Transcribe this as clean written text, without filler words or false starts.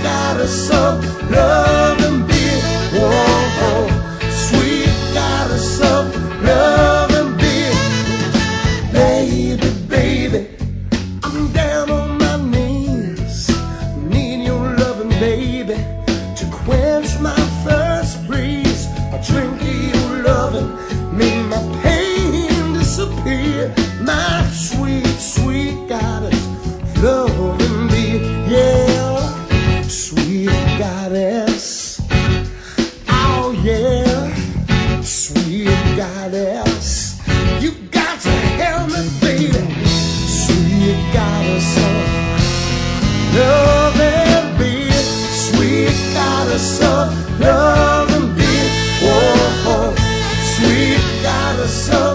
goddess of love and beer. Whoa, sweet goddess of love and beer. Baby, baby, I'm down on my knees, need your loving, baby, to quench my thirst. Breeze, I drink your loving, make my pain disappear. My sweet, sweet goddess, love and beer. Yeah, sweet goddess. Oh yeah, sweet goddess. You got to help me, baby. Sweet goddess of love and beer. Sweet goddess of love and beer. Whoa, sweet goddess of